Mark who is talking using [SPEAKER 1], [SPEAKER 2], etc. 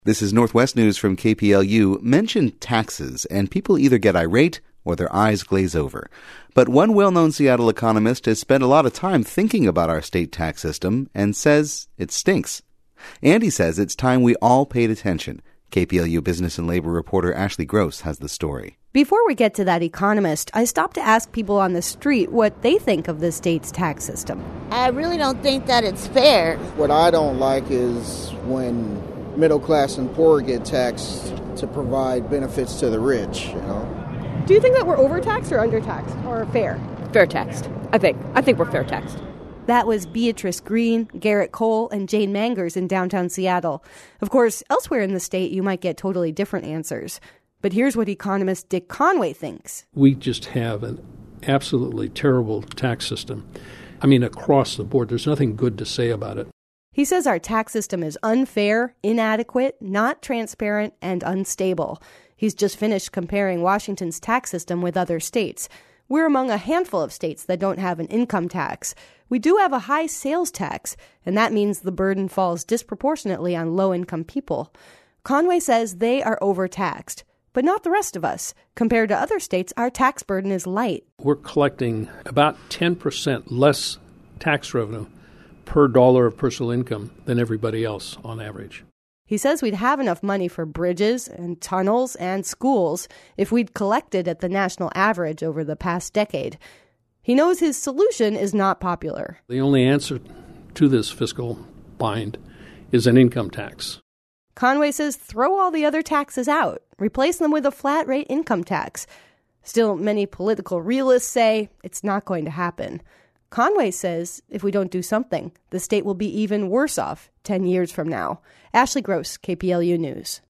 [SPEAKER 1] This is Northwest News from KPLU. Mention taxes, and people either get irate or their eyes glaze over. But one well-known Seattle economist has spent a lot of time thinking about our state tax system and says it stinks. Andy says it's time we all paid attention. KPLU business and labor reporter Ashley Gross has the story.
[SPEAKER 2] Before we get to that economist, I stopped to ask people on the street what they think of the state's tax system.
[SPEAKER 3] I really don't think that it's fair.
[SPEAKER 4] What I don't like is when middle class and poor get taxed to provide benefits to the rich,
[SPEAKER 5] Do you think that we're overtaxed or undertaxed or fair?
[SPEAKER 6] Fair taxed, I think. I think we're fair taxed.
[SPEAKER 2] That was Beatrice Green, Garrett Cole, and Jane Mangers in downtown Seattle. Of course, elsewhere in the state, you might get totally different answers. But here's what economist Dick Conway thinks.
[SPEAKER 7] We just have an absolutely terrible tax system. I mean, across the board, there's nothing good to say about it.
[SPEAKER 2] He says our tax system is unfair, inadequate, not transparent, and unstable. He's just finished comparing Washington's tax system with other states. We're among a handful of states that don't have an income tax. We do have a high sales tax, and that means the burden falls disproportionately on low-income people. Conway says they are overtaxed, but not the rest of us. Compared to other states, our tax burden is light.
[SPEAKER 7] We're collecting about 10% less tax revenue per dollar of personal income than everybody else on average.
[SPEAKER 2] He says we'd have enough money for bridges and tunnels and schools if we'd collected at the national average over the past decade. He knows his solution is not popular.
[SPEAKER 7] The only answer to this fiscal bind is an income tax.
[SPEAKER 2] Conway says throw all the other taxes out, replace them with a flat-rate income tax. Still, many political realists say it's not going to happen. Conway says if we don't do something, the state will be even worse off 10 years from now. Ashley Gross, KPLU News.